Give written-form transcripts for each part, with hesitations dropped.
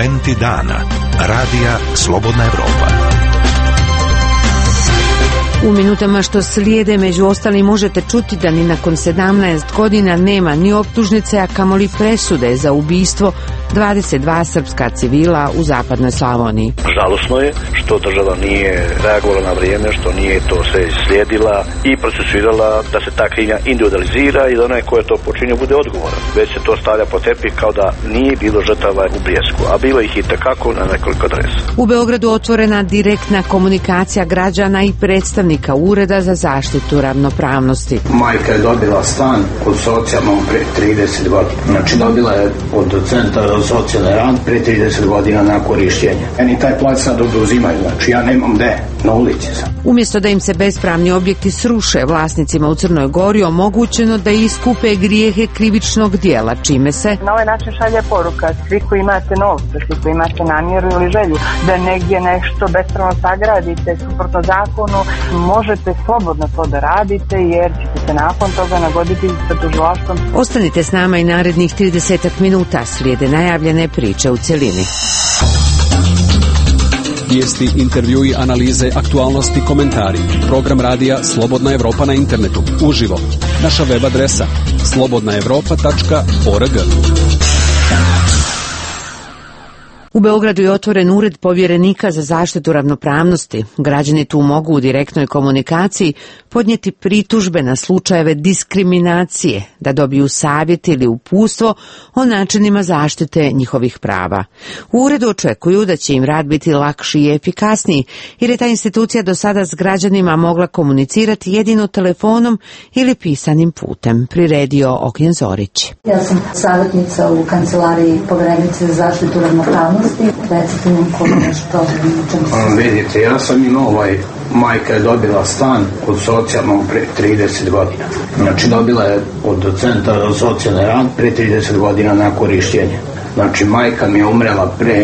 Momenti dana. Radija Slobodna Evropa. U minutama što slijede među ostalim možete čuti da ni nakon 17 godina nema ni optužnice, a kamoli presude za ubistvo 22 srpska civila u zapadnoj Slavoniji. Žalosno je što država nije reagovala na vrijeme, što nije to sve slijedila i procesuirala da se ta krivnja individualizira i da onaj ko je to počinio bude odgovoran. Već se to stavlja po tepih kao da nije bilo žrtava u Bljesku, a bilo ih i tekako na nekoliko adresa. U Beogradu otvorena direktna komunikacija građana i predstavnika Ureda za zaštitu ravnopravnosti. Majka je dobila stan kod socijalnog pre 30 godina. Znači dobila je od centra za socijalni rad pre 30 godina na korištenje. Meni taj plac sad oduzimaju, znači ja nemam gde, na ulici sam. Umjesto da im se bespravni objekti sruše, vlasnicima u Crnoj Gori omogućeno da iskupe grijehe krivičnog dijela, čime se na ovaj način šalje poruka: svi koji imate novce, svi koji imate namjeru ili želju da negdje nešto bespravno sagradite suprotno zakonu, možete slobodno to da radite, jer ćete se nakon toga nagoditi sa tužilaštvom. Ostanite s nama i narednih 30 minuta, slijede najavljene priče u cjelini. Vijesti, intervjui, analize, aktualnosti, komentari. Program radija Slobodna Evropa na internetu, uživo. Naša web adresa slobodnaevropa.org. U Beogradu je otvoren ured povjerenika za zaštitu ravnopravnosti. Građani tu mogu u direktnoj komunikaciji podnijeti pritužbe na slučajeve diskriminacije, da dobiju savjet ili uputstvo o načinima zaštite njihovih prava. U uredu očekuju da će im rad biti lakši i efikasniji, jer je ta institucija do sada s građanima mogla komunicirati jedino telefonom ili pisanim putem, priredio Ognjen Zorić. Ja sam savjetnica u kancelariji povjerenice za zaštitu ravnopravnosti. Vidite, ja sam imao majka je dobila stan kod socijalnog pre 30 godina. Znači dobila je od centra za socijalni rad pre 30 godina na korištenje. Znači majka mi je umrela pre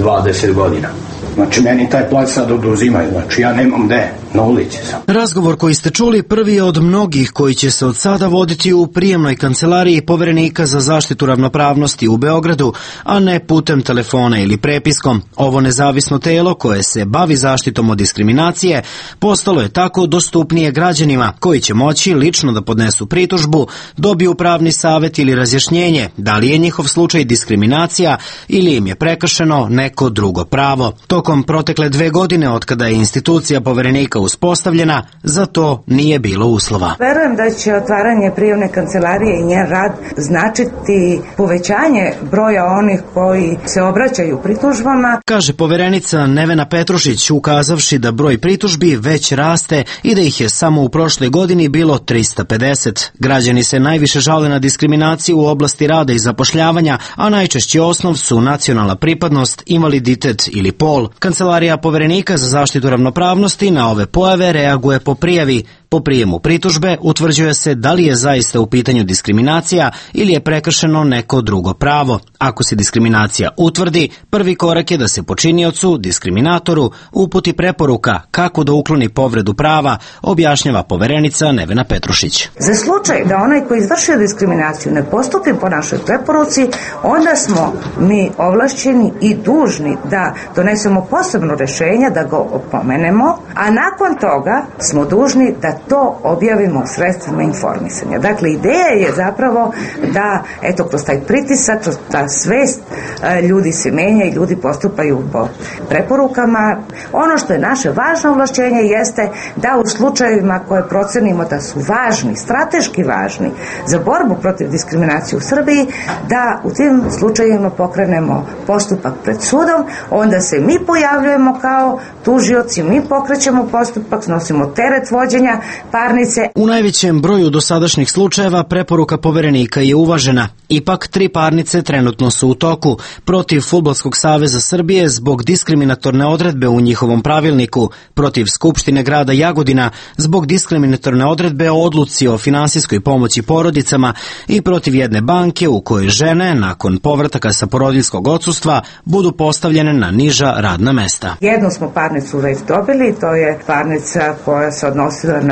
20 godina. Znači meni taj plac sad oduzimaju, znači ja nemam gde, na ulici sam. Razgovor koji ste čuli prvi je od mnogih koji će se od sada voditi u prijemnoj kancelariji povjerenika za zaštitu ravnopravnosti u Beogradu, a ne putem telefona ili prepiskom. Ovo nezavisno telo koje se bavi zaštitom od diskriminacije postalo je tako dostupnije građanima koji će moći lično da podnesu pritužbu, dobiju pravni savjet ili razjašnjenje da li je njihov slučaj diskriminacija ili im je prekršeno neko drugo pravo. Tokom protekle 2 godine od kada je institucija povjerenika uspostavljena, za to nije bilo uslova. Verujem da će otvaranje prijemne kancelarije i njen rad značiti povećanje broja onih koji se obraćaju pritužbama, kaže povjerenica Nevena Petrušić, ukazavši da broj pritužbi već raste i da ih je samo u prošloj godini bilo 350. Građani se najviše žale na diskriminaciju u oblasti rada i zapošljavanja, a najčešći osnov su nacionalna pripadnost, invaliditet ili pol. Kancelarija povjerenika za zaštitu ravnopravnosti na ove pojave reaguje po prijavi. Po prijemu pritužbe utvrđuje se da li je zaista u pitanju diskriminacija ili je prekršeno neko drugo pravo. Ako se diskriminacija utvrdi, prvi korak je da se počiniocu, diskriminatoru, uputi preporuka kako da ukloni povredu prava, objašnjava povjerenica Nevena Petrušić. Za slučaj da onaj koji izvršio diskriminaciju ne postupi po našoj preporuci, onda smo mi ovlašćeni i dužni da donesemo posebno rješenje, da ga opomenemo, a nakon toga smo dužni da to objavimo u sredstvima informisanja. Dakle, ideja je zapravo da, eto, kroz taj pritisak, kroz ta svest, ljudi se menja i ljudi postupaju po preporukama. Ono što je naše važno ovlašćenje jeste da u slučajevima koje procenimo da su važni, strateški važni za borbu protiv diskriminacije u Srbiji, da u tim slučajevima pokrenemo postupak pred sudom, onda se mi pojavljujemo kao tužioci, mi pokrećemo postupak, snosimo teret vođenja parnice. U najvećem broju dosadašnjih slučajeva preporuka povjerenika je uvažena. Ipak 3 parnice trenutno su u toku protiv Fudbalskog saveza Srbije zbog diskriminatorne odredbe u njihovom pravilniku, protiv Skupštine grada Jagodina zbog diskriminatorne odredbe o odluci o finansijskoj pomoći porodicama i protiv jedne banke u kojoj žene nakon povrataka sa porodiljskog odsustva budu postavljene na niža radna mesta. Jednu smo parnicu već dobili, to je parnica koja se odnosila na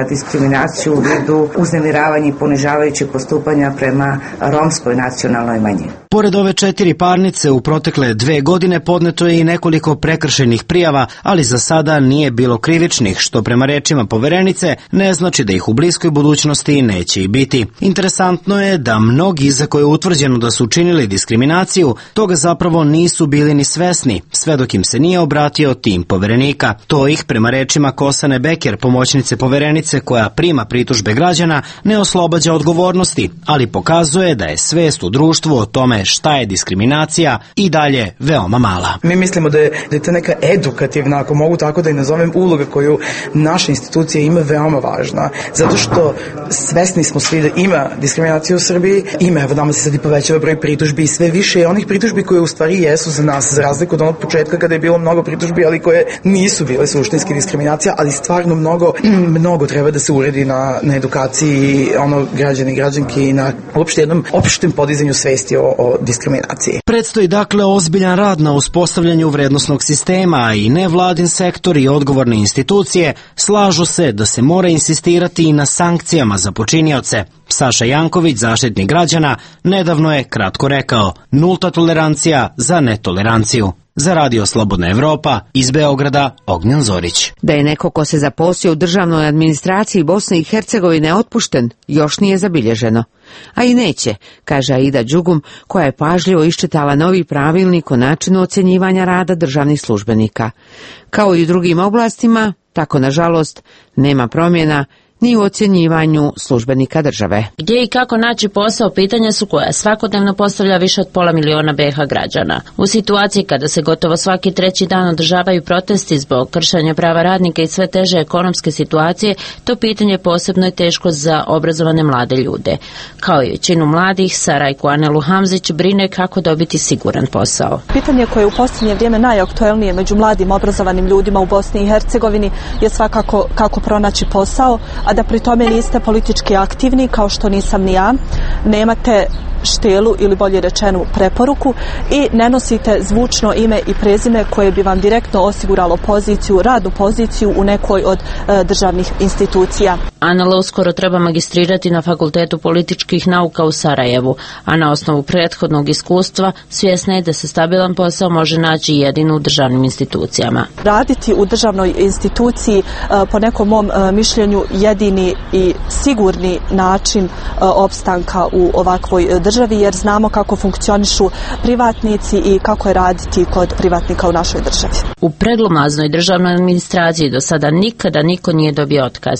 na diskriminaciju u vidu uznemiravanja i ponižavajućeg postupanja prema romskoj nacionalnoj manjini. Pored ove 4 parnice u protekle 2 godine podneto je i nekoliko prekršajnih prijava, ali za sada nije bilo krivičnih, što prema rečima poverenice ne znači da ih u bliskoj budućnosti neće i biti. Interesantno je da mnogi za koje je utvrđeno da su učinili diskriminaciju, toga zapravo nisu bili ni svesni, sve dok im se nije obratio tim poverenika. To ih, prema rečima Kosane Beker, pomoćnice poverenice koja prima pritužbe građana, ne oslobađa odgovornosti, ali pokazuje da je svest u društvu o tome šta je diskriminacija i dalje veoma mala. Mi mislimo da je ta neka edukativna, ako mogu tako da i nazovem, uloga koju naša institucija ima veoma važna, zato što svesni smo svi da ima diskriminacija u Srbiji, ima, evo nama se sad i povećava broj pritužbi i sve više je onih pritužbi koje u stvari jesu za nas, za razliku od onog početka kada je bilo mnogo pritužbi, ali koje nisu bile suštinske diskriminacija, ali stvarno mnogo treba da se uredi na edukaciji građani i građanki i na uopšte jednom opštem podizanju svesti o diskriminaciji. Predstoji dakle ozbiljan rad na uspostavljanju vrednosnog sistema i nevladin sektor i odgovorne institucije slažu se da se mora insistirati i na sankcijama za počinioce. Saša Janković, zaštitnik građana, nedavno je kratko rekao: nulta tolerancija za netoleranciju. Za Radio Slobodna Evropa, iz Beograda, Ognjan Zorić. Da je neko ko se zaposlio u državnoj administraciji Bosne i Hercegovine otpušten, još nije zabilježeno. A i neće, kaže Aida Đugum, koja je pažljivo iščitala novi pravilnik o načinu ocjenjivanja rada državnih službenika. Kao i u drugim oblastima, tako nažalost nema promjena ni u ocjenjivanju službenika države. Gdje i kako naći posao, pitanja su koja svakodnevno postavlja više od 500 miliona BiH građana. U situaciji kada se gotovo svaki 3. dan održavaju protesti zbog kršenja prava radnika i sve teže ekonomske situacije, to pitanje posebno je teško za obrazovane mlade ljude. Kao i većinu mladih, Sarajku Anelu Hamzić brine kako dobiti siguran posao. Pitanje koje je u posljednje vrijeme najaktuelnije među mladim obrazovanim ljudima u Bosni i Hercegovini je svakako kako pronaći posao, a da pri tome niste politički aktivni, kao što nisam ni ja, nemate štelu ili bolje rečenu preporuku i ne nosite zvučno ime i prezime koje bi vam direktno osiguralo poziciju, radnu poziciju u nekoj od državnih institucija. Anela uskoro treba magistrirati na Fakultetu političkih nauka u Sarajevu, a na osnovu prethodnog iskustva svjesna je da se stabilan posao može naći jedino u državnim institucijama. Raditi u državnoj instituciji po nekom mom mišljenju jedini i sigurni način opstanka u ovakvoj državi, jer znamo kako funkcionišu privatnici i kako je raditi kod privatnika u našoj državi. U preglomaznoj državnoj administraciji do sada nikada niko nije dobio otkaz.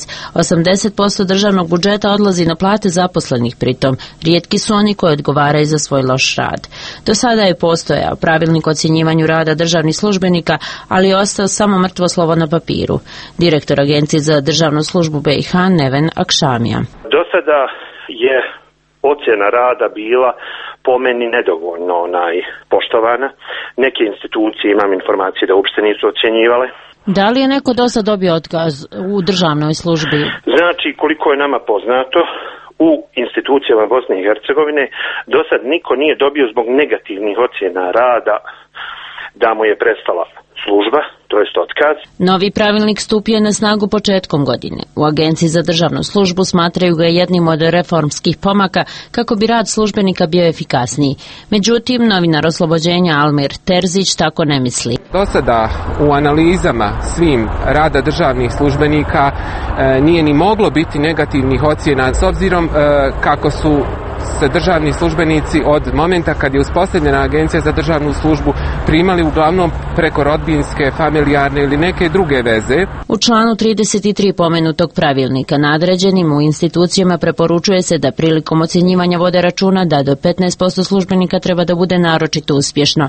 80% državnog budžeta odlazi na plate zaposlenih, pritom rijetki su oni koji odgovaraju za svoj loš rad. Do sada je postojao pravilnik o ocjenjivanju rada državnih službenika, ali je ostao samo mrtvo slovo na papiru. Direktor Agencije za državnu službu BiH Neven Akšamija. Do sada je ocjena rada bila po meni nedovoljno poštovana. Neke institucije, imam informacije da uopšte nisu ocjenjivale. Da li je neko do sad dobio otkaz u državnoj službi? Znači, koliko je nama poznato, u institucijama Bosne i Hercegovine do sad niko nije dobio zbog negativnih ocjena rada da mu je prestala služba, to jest otkaz. Novi pravilnik stupio na snagu početkom godine. U Agenciji za državnu službu smatraju ga jednim od reformskih pomaka kako bi rad službenika bio efikasniji. Međutim, novinar Oslobođenja Almir Terzić tako ne misli. Do sada u analizama svim rada državnih službenika nije ni moglo biti negativnih ocjena s obzirom kako su se državni službenici od momenta kad je uspostavljena Agencija za državnu službu primali uglavnom preko rodbinske, familijarne ili neke druge veze. U članu 33 pomenutog pravilnika nadređenim u institucijama preporučuje se da prilikom ocjenjivanja vode računa da do 15% službenika treba da bude naročito uspješno,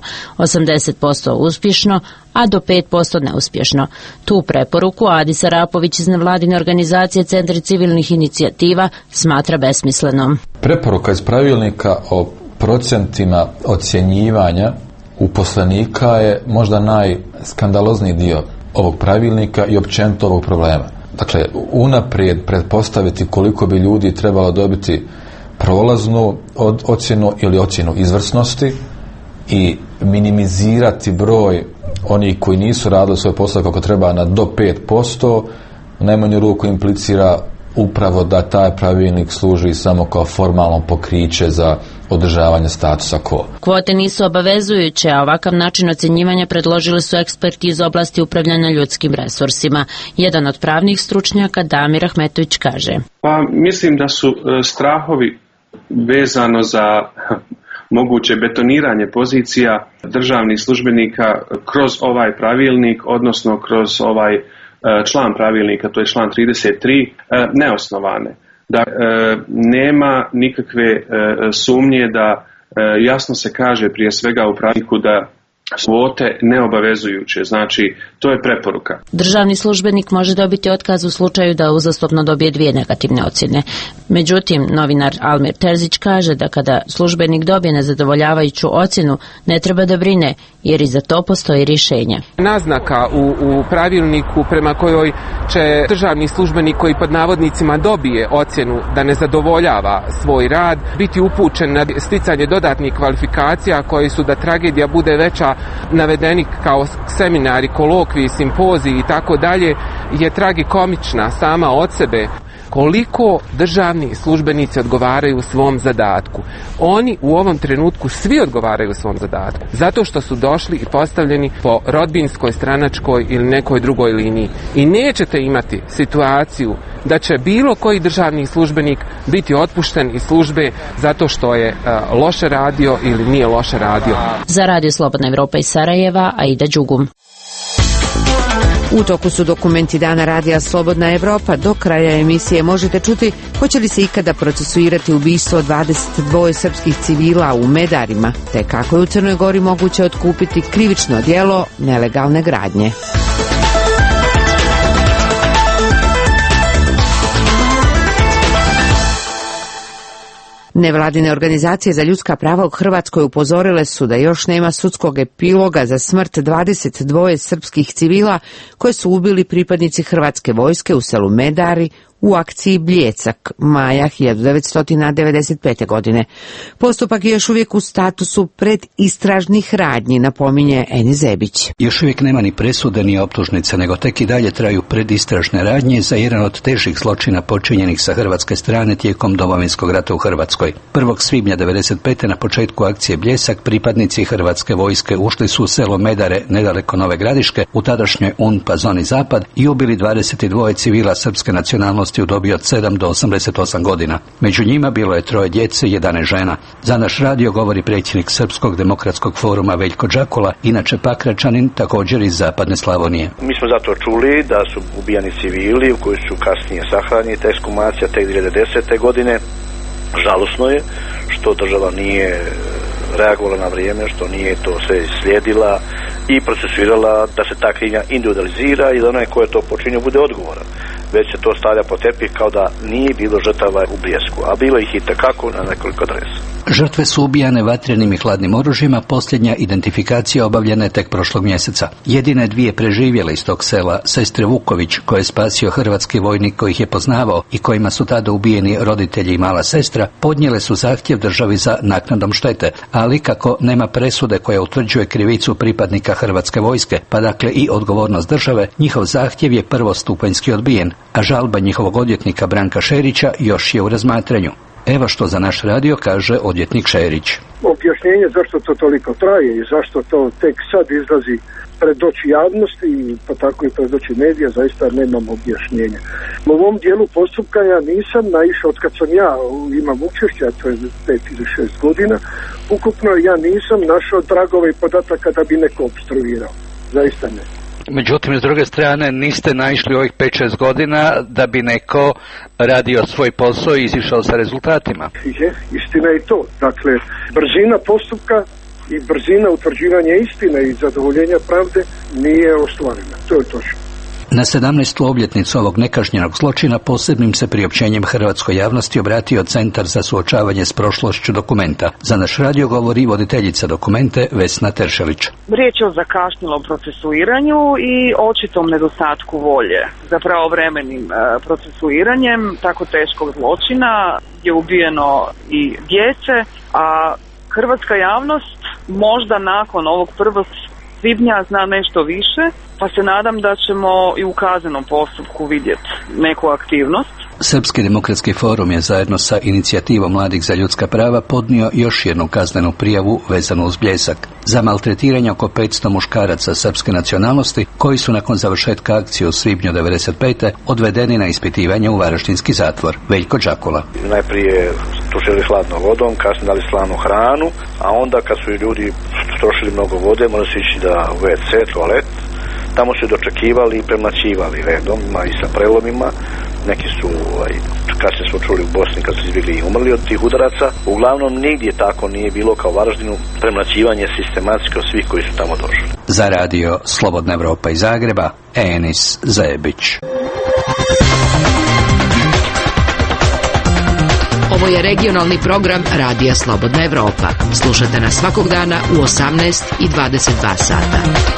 80% uspješno, a do 5% neuspješno. Tu preporuku Adi Sarapović iz nevladine organizacije Centri civilnih inicijativa smatra besmislenom. Preporuka iz pravilnika o procentima ocjenjivanja uposlenika je možda najskandalozniji dio ovog pravilnika i općenito ovog problema. Dakle, unaprijed pretpostaviti koliko bi ljudi trebalo dobiti prolaznu ocjenu ili ocjenu izvrsnosti i minimizirati broj onih koji nisu radili svoj posao kako treba do 5%, u najmanju ruku implicira upravo da taj pravilnik služi samo kao formalno pokriće za održavanje statusa quo. Kvote nisu obavezujuće, a ovakav način ocjenjivanja predložili su eksperti iz oblasti upravljanja ljudskim resursima. Jedan od pravnih stručnjaka, Damir Ahmetović, kaže: Pa mislim da su strahovi vezano za moguće betoniranje pozicija državnih službenika kroz ovaj pravilnik, odnosno kroz ovaj član pravilnika, to je član 33, neosnovane. Da nema nikakve sumnje da jasno se kaže prije svega u pravilniku da kvote neobavezujuće, znači to je preporuka. Državni službenik može dobiti otkaz u slučaju da uzastopno dobije 2 negativne ocjene. Međutim, novinar Almir Terzić kaže da kada službenik dobije nezadovoljavajuću ocjenu, ne treba da brine, jer i za to postoji rješenje. Naznaka u pravilniku prema kojoj će državni službenik koji pod navodnicima dobije ocjenu da ne zadovoljava svoj rad biti upućen na sticanje dodatnih kvalifikacija koji su da tragedija bude veća, navedeni kao seminari, kolokviji, simpoziji i tako dalje, je tragikomična sama od sebe. Koliko državni službenici odgovaraju svom zadatku? Oni u ovom trenutku svi odgovaraju svom zadatku, zato što su došli i postavljeni po rodbinskoj, stranačkoj ili nekoj drugoj liniji. I nećete imati situaciju da će bilo koji državni službenik biti otpušten iz službe zato što je loše radio ili nije loše radio. Za Radio Slobodna Evropa iz Sarajeva, Aida Đugum. U toku su dokumenti Dana Radija Slobodna Evropa. Do kraja emisije možete čuti hoće li se ikada procesuirati ubistvo 22 srpskih civila u Medarima, te kako je u Crnoj Gori moguće otkupiti krivično djelo nelegalne gradnje. Nevladine organizacije za ljudska prava u Hrvatskoj upozorile su da još nema sudskog epiloga za smrt 22 srpskih civila koje su ubili pripadnici Hrvatske vojske u selu Medari u akciji Bljesak, maja 1995. godine. Postupak je još uvijek u statusu predistražnih radnji, napominje Eni Zebić. Još uvijek nema ni presude ni optužnice, nego tek i dalje traju predistražne radnje za jedan od težih zločina počinjenih sa hrvatske strane tijekom Domovinskog rata u Hrvatskoj. 1. svibnja 1995. na početku akcije Bljesak pripadnici Hrvatske vojske ušli su u selo Medare nedaleko Nove Gradiške u tadašnjoj UNPA zoni Zapad i ubili 22 civila srpske nacionalnosti u dobi od 7 do 88 godina. Među njima bilo je 3 djece i 11 žena. Za naš radio govori predsjednik Srpskog demokratskog foruma Veljko Đakula, inače Pakračanin, također iz Zapadne Slavonije. Mi smo zato čuli da su ubijani civili koji su kasnije sahranjeni, ta ekshumacija tek 2010. godine. Žalosno je što država nije reagovala na vrijeme, što nije to sve slijedila i procesuirala da se ta krivnja individualizira i da onaj ko je to počinio bude odgovoran. Već se to stavlja po tepih kao da nije bilo žrtava u Bljesku, a bilo ih i takako na nekoliko adresa. Žrtve su ubijane vatrenim i hladnim oružjima, posljednja identifikacija obavljena je tek prošlog mjeseca. Jedine 2 preživjele iz tog sela, sestre Vuković, koje je spasio hrvatski vojnik koji ih je poznavao i kojima su tada ubijeni roditelji i mala sestra, podnijele su zahtjev državi za naknadom štete, ali kako nema presude koja utvrđuje krivicu pripadnika hrvatske vojske, pa dakle i odgovornost države, njihov zahtjev je prvostupanjski odbijen, a žalba njihovog odvjetnika Branka Šerića još je u razmatranju. Evo što za naš radio kaže odvjetnik Šerić. Objašnjenje zašto to toliko traje i zašto to tek sad izlazi pred oči javnosti, pa tako i pred oči medija, zaista nemam objašnjenja. U ovom dijelu postupka ja nisam naišao, od kad sam ja imam učešća, to je 5 ili 6 godina, ukupno ja nisam našao tragove i podataka da bi neko opstruirao. Zaista ne. Međutim, s druge strane, niste naišli ovih 5-6 godina da bi neko radio svoj posao i izišao sa rezultatima. Istina je to. Dakle, brzina postupka i brzina utvrđivanja istine i zadovoljenja pravde nije ostvarena. To je točno. Na 17. obljetnicu ovog nekažnjenog zločina posebnim se priopćenjem hrvatskoj javnosti obratio Centar za suočavanje s prošlošću Dokumenta. Za naš radio govori voditeljica Dokumente Vesna Teršelić. Riječ je o zakašnjelom procesuiranju i očitom nedostatku volje za pravovremenim procesuiranjem tako teškog zločina je ubijeno i djece, a hrvatska javnost možda nakon ovog prvog svibnja zna nešto više, pa se nadam da ćemo i u kaznenom postupku vidjeti neku aktivnost. Srpski demokratski forum je zajedno sa inicijativom Mladih za ljudska prava podnio još jednu kaznenu prijavu vezanu uz Bljesak za maltretiranje oko 500 muškaraca srpske nacionalnosti koji su nakon završetka akcije u svibnju 1995. odvedeni na ispitivanje u varaždinski zatvor. Veljko Đakula. Najprije tušili hladnom vodom, kasnije dali slanu hranu, a onda kad su ljudi trošili mnogo vode, morali su ići da u WC, toalet. Tamo su dočekivali i premlaćivali redom, i sa prelomima. Neki su, kasnije smo čuli u Bosni kad su izbjegli i umrli od tih udaraca. Uglavnom nigdje tako nije bilo kao u Varaždinu, premlaćivanje sistematski od svih koji su tamo došli. Za radio Slobodna Evropa iz Zagreba, Enis Zajebić. Ovo je regionalni program Radija Slobodna Evropa. Slušate nas svakog dana u 18 i 22 sata.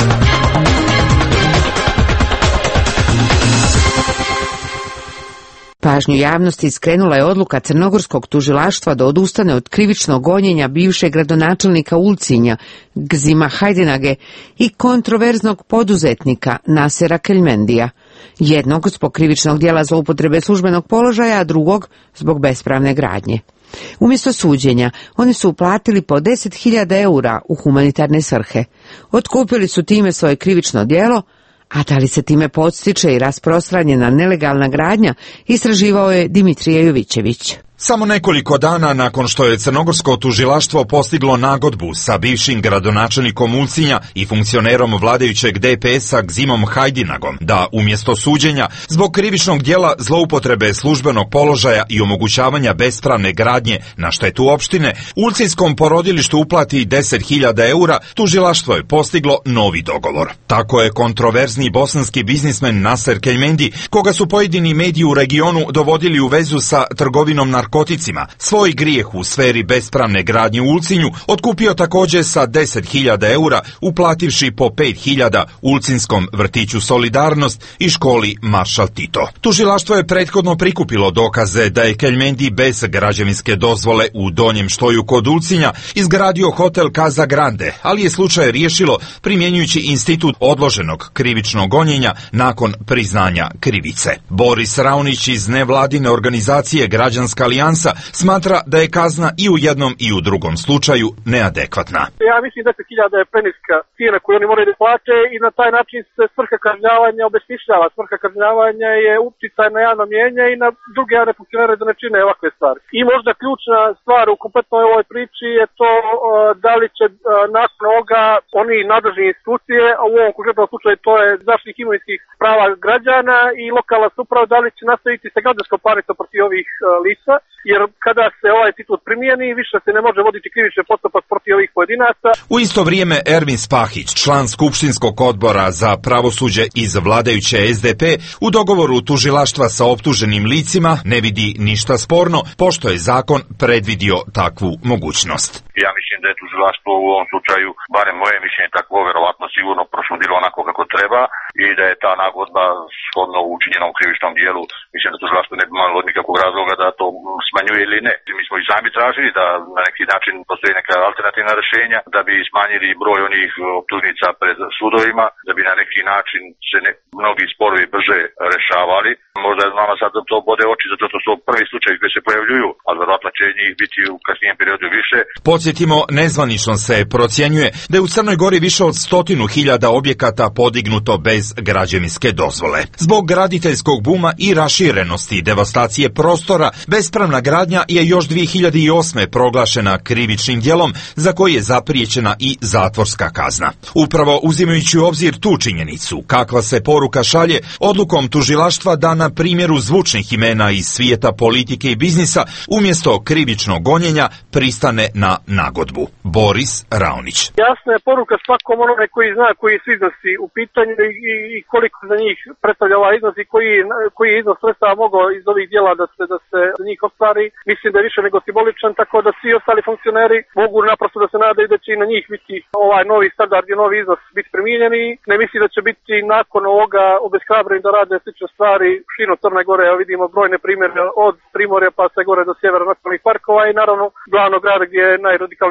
Pažnju javnosti skrenula je odluka crnogorskog tužilaštva da odustane od krivičnog gonjenja bivšeg gradonačelnika Ulcinja Gzima Hajdinage i kontroverznog poduzetnika Nasera Keljmendija, jednog zbog krivičnog djela zloupotrebe službenog položaja, a drugog zbog bespravne gradnje. Umjesto suđenja, oni su uplatili po 10.000 eura u humanitarne svrhe. Otkupili su time svoje krivično djelo, a da li se time podstiče i rasprostranjena nelegalna gradnja, istraživao je Dimitrije Jovićević. Samo nekoliko dana nakon što je crnogorsko tužilaštvo postiglo nagodbu sa bivšim gradonačelnikom Ulcinja i funkcionerom vladajućeg DPS-a Gzimom Hajdinagom da umjesto suđenja zbog krivičnog djela zloupotrebe službenog položaja i omogućavanja bespravne gradnje na štetu opštine ulcijskom porodilištu uplati 10.000 eura, tužilaštvo je postiglo novi dogovor. Tako je kontroverzni bosanski biznismen Naser Keljmendi, koga su pojedini mediji u regionu dovodili u vezu sa trgovinom narkoticima, svoj grijeh u sferi bespravne gradnje u Ulcinju otkupio također sa 10.000 eura, uplativši po 5.000 ulcinskom vrtiću Solidarnost i školi Maršal Tito. Tužilaštvo je prethodno prikupilo dokaze da je Keljmendi bez građevinske dozvole u Donjem Štoju kod Ulcinja izgradio hotel Casa Grande, ali je slučaj riješilo primjenjujući institut odloženog krivičnog gonjenja nakon priznanja krivice. Boris Raunić iz nevladine organizacije Građanska alijansa smatra da je kazna i u jednom i u drugom slučaju neadekvatna. Ja mislim 10.000 je preniska cijena koju oni moraju da plate i na taj način se svrha kažnjavanja obesmišljava. Svrha kažnjavanja je uticaj na javno mnijenje i na druge javne funkcionere da ne čine ovakve stvari. I možda ključna stvar u kompletnoj ovoj priči je to da li će nakon ovoga oni nadležne institucije, a u ovom konkretnom slučaju to je zaštitnik imovinskih prava građana i lokalna samouprava, da li će nastaviti sa građanskom parnicom protiv ovih lica, jer kada se ovaj institut primijeni, više se ne može voditi krivični postupak protiv ovih pojedinaca. U isto vrijeme Ervin Spahić, član Skupštinskog odbora za pravosuđe iz vladajuće SDP, u dogovoru tužilaštva sa optuženim licima ne vidi ništa sporno, pošto je zakon predvidio takvu mogućnost. Ja mislim da je tužilaštvo u ovom slučaju, barem moje mišljenje takvo, verovatno sigurno prosudilo onako kako treba i da je ta nagodba shodno učinjenom krivičnom dijelu, mislim da tužilaštvo ne bi imalo nikakvog razloga da to smanjuje ili ne. Mi smo i sami tražili da na neki način postoji neka alternativna rješenja, da bi smanjili broj onih optužnica pred sudovima, da bi na neki način se mnogi sporovi brže rešavali. Možda je nama sad to bode oči, zato što su prvi slučaj gdje se pojavljuju, a verovatno će njih biti u kasnijem periodu više. Podsjetimo, nezvanično se procjenjuje da je u Crnoj Gori više od 100.000 objekata podignuto bez građevinske dozvole. Zbog graditeljskog buma i raširenosti devastacije prostora, bespravna gradnja je još 2008. proglašena krivičnim djelom za koji je zapriječena i zatvorska kazna. Upravo uzimajući u obzir tu činjenicu, kakva se poruka šalje odlukom tužilaštva da na primjeru zvučnih imena iz svijeta politike i biznisa umjesto krivičnog gonjenja pristane na nagodbu. Boris Raunić. Jasna je poruka svakom onome koji zna koji su iznosi u pitanju i koliko za njih predstavlja ovaj iznos i koji je iznos sredstava mogao iz ovih djela da se za njih ostvari. Mislim da je više nego simboličan, tako da svi ostali funkcioneri mogu naprosto da se nadaju da će i na njih biti ovaj novi standard i novi iznos biti primijenjeni. Ne mislim da će biti nakon ovoga obeshrabreni da rade slične stvari širom Crne Gore. Ja vidimo brojne primjere od Primorja pa sve gore do sjevera nacionalnih parkova i naravno glavnog grada gdje je najradikalniji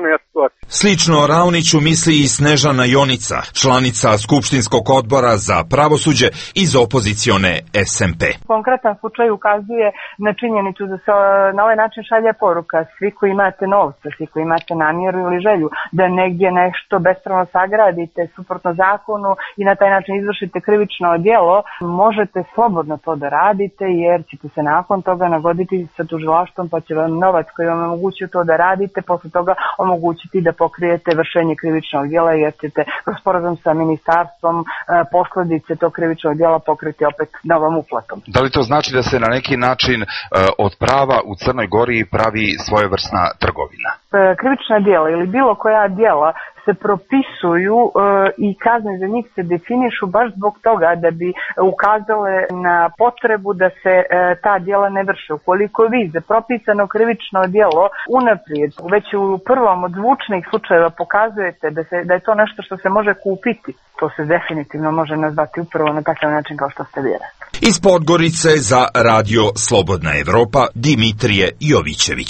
skromnija situacija. Slično Raoniću misli i Snežana Jonica, članica Skupštinskog odbora za pravosuđe iz opozicione SMP. Konkretan slučaj ukazuje na činjenicu da se na ovaj način šalje poruka: svi koji imate novca, svi koji imate namjeru ili želju da negdje nešto bespravno sagradite suprotno zakonu i na taj način izvršite krivično djelo, možete slobodno to da radite, jer ćete se nakon toga nagoditi sa tužilaštvom, pa će vam novac koji vam omogućuje to da radite posle toga omogućiti da pokrijete vršenje krivičnog djela, jer ćete kroz sporazum sa ministarstvom posljedice tog krivičnog djela pokriti opet novom uplatom. Da li to znači da se na neki način od prava u Crnoj Gori pravi svojevrsna trgovina? Krivična djela ili bilo koja djela se propisuju i kazne za njih se definišu baš zbog toga da bi ukazale na potrebu da se ta djela ne vrše. Ukoliko vi za propisano krivično djelo unaprijed već u prvom od zvučnih slučajeva pokazujete da je to nešto što se može kupiti, to se definitivno može nazvati upravo na takav način kao što ste vi rekli. Iz Podgorice za Radio Slobodna Evropa Dimitrije Jovićević.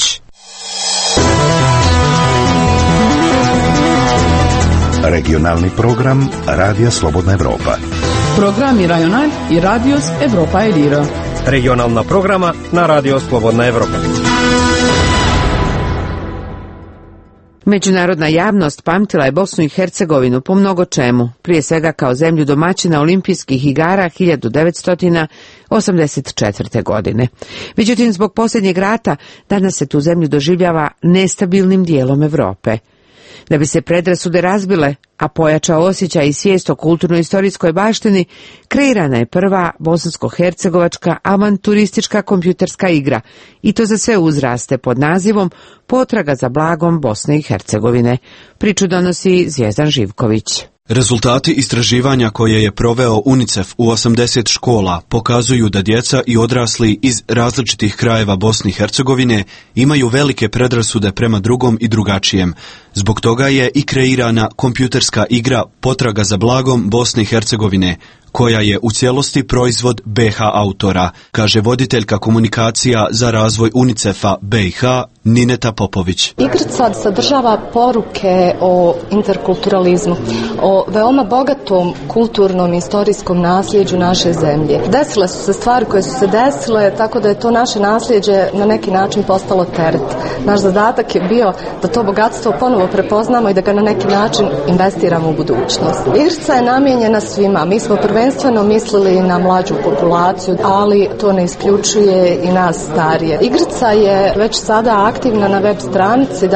Regionalni program Radija Slobodna Evropa. Programi Rajonal i Radios Evropa Eliro. Regionalna programa na Radio Slobodna Evropa. Međunarodna javnost pamtila je Bosnu i Hercegovinu po mnogo čemu, prije svega kao zemlju domaćina olimpijskih igara 1984. godine. Međutim, zbog posljednjeg rata danas se tu zemlju doživljava nestabilnim dijelom Europe. Da bi se predrasude razbile, a pojačao osjećaj i svijest o kulturno-istorijskoj baštini, kreirana je prva bosansko-hercegovačka avanturistička kompjuterska igra, i to za sve uzraste pod nazivom Potraga za blagom Bosne i Hercegovine. Priču donosi Zvijezdan Živković. Rezultati istraživanja koje je proveo UNICEF u 80 škola pokazuju da djeca i odrasli iz različitih krajeva Bosne i Hercegovine imaju velike predrasude prema drugom i drugačijem. Zbog toga je i kreirana kompjuterska igra Potraga za blagom Bosne i Hercegovine, koja je u cijelosti proizvod BiH autora, kaže voditeljka komunikacija za razvoj UNICEF-a BiH Nineta Popović. Igrica sadržava poruke o interkulturalizmu, o veoma bogatom kulturnom i istorijskom nasljeđu naše zemlje. Desile su se stvari koje su se desile, tako da je to naše nasljeđe na neki način postalo teret. Naš zadatak je bio da to bogatstvo ponovo prepoznamo i da ga na neki način investiramo u budućnost. Igrica je namijenjena svima. Mi smo prvenstveno mislili na mlađu populaciju, ali to ne isključuje i nas starije. Igrica je već sada aktivna na web stranici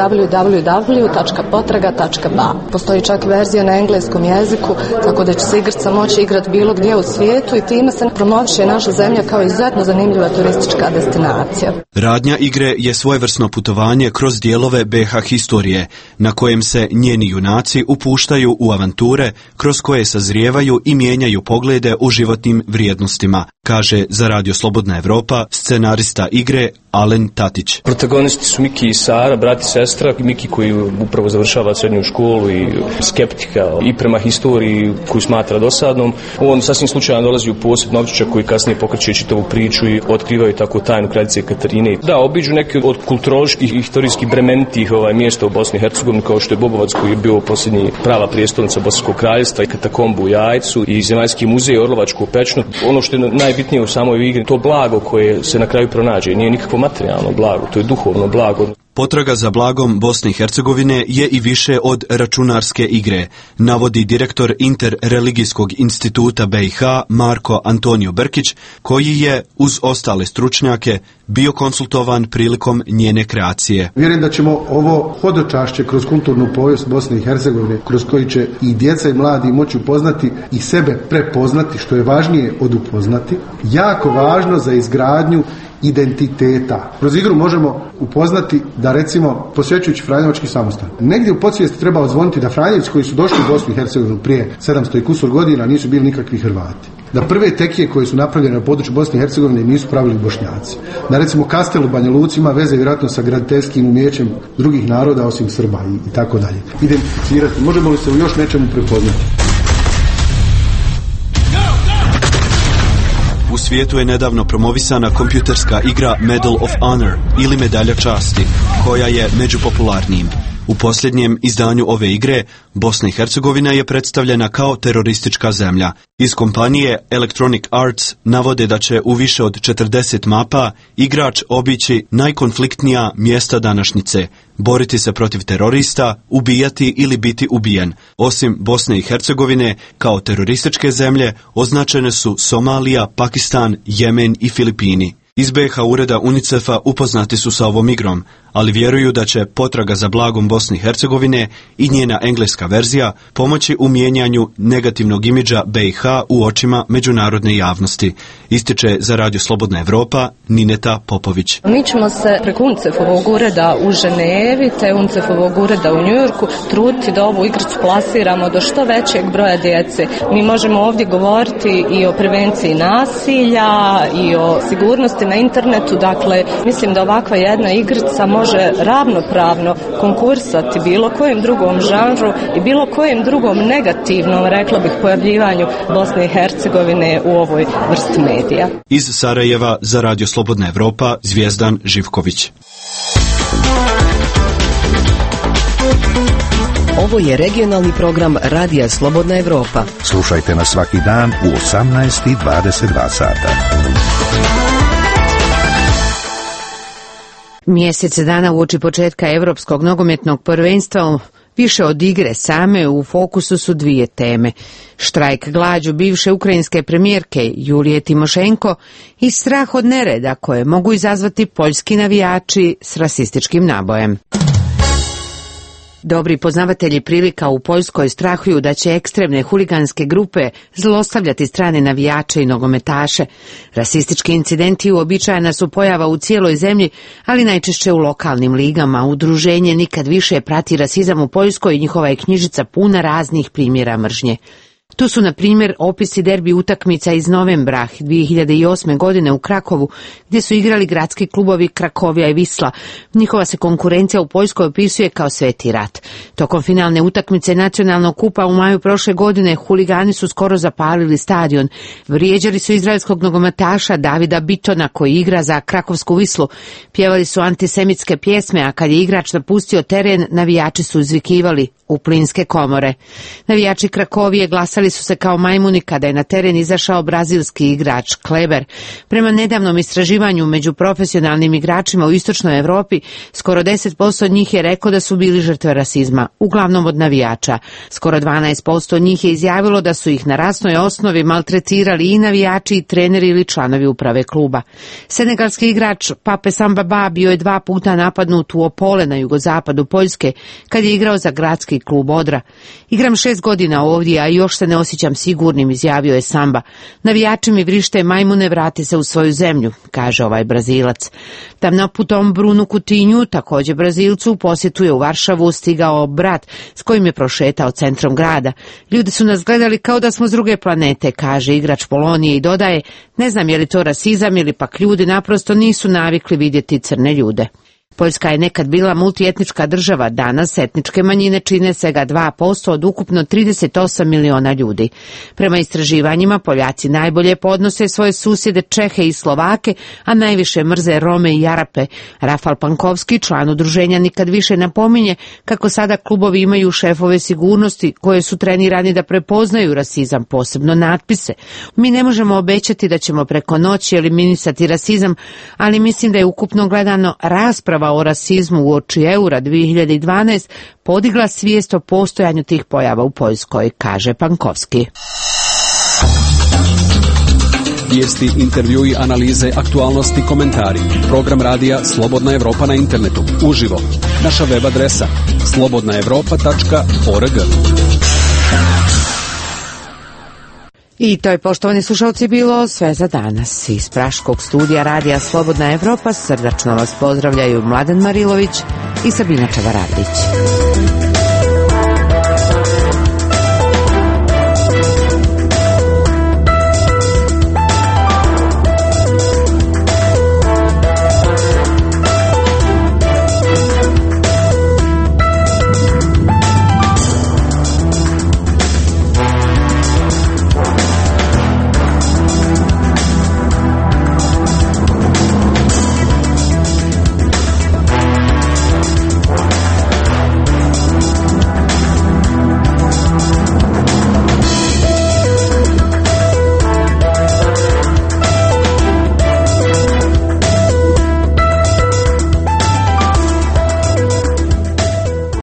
www.potraga.ba. Postoji čak verzija na engleskom jeziku, tako da će se igrica moći igrati bilo gdje u svijetu i time se promoviše naša zemlja kao izuzetno zanimljiva turistička destinacija. Radnja igre je svojevrsno putovanje kroz dijelove BiH historije, na kojem se njeni junaci upuštaju u avanture kroz koje sazrijevaju i mijenjaju poglede u životnim vrijednostima, kaže za Radio Slobodna Evropa scenarista igre Alen Tatić. Protagonisti su Miki i Sara, brat i sestra. Miki koji upravo završava srednju školu i skeptika i prema historiji koju smatra dosadnom. On sasvim slučajno dolazi u posjet Novčića koji kasnije pokreće čitavu priču i otkrivaju tako tajnu kraljice Katarine. Da, obiđu neke od kulturoloških i historijskih bremenitih mjesta u Bosni i Hercegovini, kao što je Bobovac koji je bio posljednji prava prijestolnica Bosanskog kraljevstva i katakombu u Jajcu i Zemaljski muzej, Orlovačku pećinu. Ono što je najbitnije u samoj igri, to blago koje se na kraju pronađe, nije nikakvo materijalno blago, to je duhovno blago. Potraga za blagom Bosne i Hercegovine je i više od računarske igre, navodi direktor Interreligijskog instituta BiH Marko Antonio Brkić, koji je uz ostale stručnjake bio konsultovan prilikom njene kreacije. Vjerujem da ćemo ovo hodočašće kroz kulturnu povijest Bosne i Hercegovine, kroz koji će i djeca i mladi moći upoznati i sebe prepoznati, što je važnije od upoznati, jako važno za izgradnju identiteta. Kroz igru možemo upoznati da, recimo, posjećujući Franjevački samostan, negdje u podsvijesti treba odzvoniti da Franjevci koji su došli u Bosnu i Hercegovinu prije 700 i kusur godina nisu bili nikakvi Hrvati. Da prve tekije koje su napravljene na području Bosne i Hercegovine nisu pravili Bošnjaci. Da, recimo, kastel u Banja Luci ima veze vjerojatno sa graditeljskim umijećem drugih naroda osim Srba i tako dalje. Identificirati. Možemo li se u još nečemu prepoznati? U svijetu je nedavno promovisana kompjuterska igra Medal of Honor ili medalja časti, koja je među popularnijim. U posljednjem izdanju ove igre, Bosna i Hercegovina je predstavljena kao teroristička zemlja. Iz kompanije Electronic Arts navode da će u više od 40 mapa igrač obići najkonfliktnija mjesta današnjice, boriti se protiv terorista, ubijati ili biti ubijen. Osim Bosne i Hercegovine, kao terorističke zemlje označene su Somalija, Pakistan, Jemen i Filipini. Iz BiH ureda UNICEF-a upoznati su sa ovom igrom, ali vjeruju da će potraga za blagom Bosne i Hercegovine i njena engleska verzija pomoći u mijenjanju negativnog imidža BiH u očima međunarodne javnosti, ističe za Radio Slobodna Evropa Nineta Popović. Mi ćemo se preko UNICEF-ovog ureda u Ženevi te UNICEF-ovog ureda u Njujorku truditi da ovu igricu plasiramo do što većeg broja djece. Mi možemo ovdje govoriti i o prevenciji nasilja i o sigurnosti na internetu, dakle mislim da ovakva jedna igrica može ravnopravno konkursati bilo kojem drugom žanru i bilo kojem drugom negativnom, rekla bih, pojavljivanju Bosne i Hercegovine u ovoj vrsti medija. Iz Sarajeva za Radio Slobodna Evropa Zvijezdan Živković. Ovo je regionalni program Radija Slobodna Evropa. Slušajte nas svaki dan u 18:22 sata. Mjesec dana uoči početka Europskog nogometnog prvenstva više od igre same u fokusu su dvije teme. Štrajk glađu bivše ukrajinske premijerke Julije Timošenko i strah od nereda koje mogu izazvati poljski navijači s rasističkim nabojem. Dobri poznavatelji prilika u Poljskoj strahuju da će ekstremne huliganske grupe zlostavljati strane navijače i nogometaše. Rasistički incidenti uobičajena su pojava u cijeloj zemlji, ali najčešće u lokalnim ligama. Udruženje Nikad više prati rasizam u Poljskoj i njihova je knjižica puna raznih primjera mržnje. Tu su, na primjer, opisi derbi utakmica iz novembra 2008. godine u Krakovu, gdje su igrali gradski klubovi Krakovija i Visla. Njihova se konkurencija u Poljskoj opisuje kao sveti rat. Tokom finalne utakmice nacionalnog kupa u maju prošle godine huligani su skoro zapalili stadion. Vrijeđali su izraelskog nogometaša Davida Bitona koji igra za Krakovsku Vislu. Pjevali su antisemitske pjesme, a kad je igrač napustio teren, navijači su izvikivali u plinske komore. Navijači Krakovije glasali su se kao majmuni kada je na teren izašao brazilski igrač Kleber. Prema nedavnom istraživanju među profesionalnim igračima u istočnoj Europi, skoro 10% njih je rekao da su bili žrtve rasizma, uglavnom od navijača. Skoro 12% njih je izjavilo da su ih na rasnoj osnovi maltretirali i navijači i treneri ili članovi uprave kluba. Senegalski igrač Pape Samba Ba bio je 2 puta napadnut u Opole na jugozapadu Poljske kad je igrao za gradski klub Odra. Igram 6 godina ovdje, a još se ne osjećam sigurnim, izjavio je Samba. Navijači mi vrište majmune, vrati se u svoju zemlju, kaže ovaj Brazilac. Tamnoputom Brunu Kutinju, također Brazilcu, posjetuje u Varšavu stigao brat s kojim je prošetao centrom grada. Ljudi su nas gledali kao da smo s druge planete, kaže igrač Polonije i dodaje, ne znam je li to rasizam ili pak ljudi naprosto nisu navikli vidjeti crne ljude. Poljska je nekad bila multietnička država, danas etničke manjine čine svega 2% od ukupno 38 miliona ljudi. Prema istraživanjima, Poljaci najbolje podnose svoje susjede Čehe i Slovake, a najviše mrze Rome i Arape. Rafal Pankovski, član udruženja Nikad više, napominje kako sada klubovi imaju šefove sigurnosti koje su trenirani da prepoznaju rasizam, posebno natpise. Mi ne možemo obećati da ćemo preko noći eliminisati rasizam, ali mislim da je ukupno gledano rasprava o rasizmu uoči Eura 2012 podigla svijest o postojanju tih pojava u Poljskoj, kaže Pankovski. Vijesti, intervjui, analize, aktualnosti, komentari. Program radija Slobodna Evropa na internetu. Uživo. Naša web adresa slobodnaevropa.org. I to je, poštovani slušalci, bilo sve za danas. Iz Praškog studija Radija Slobodna Evropa srdačno vas pozdravljaju Mladen Marilović i Sabina Čavaragić.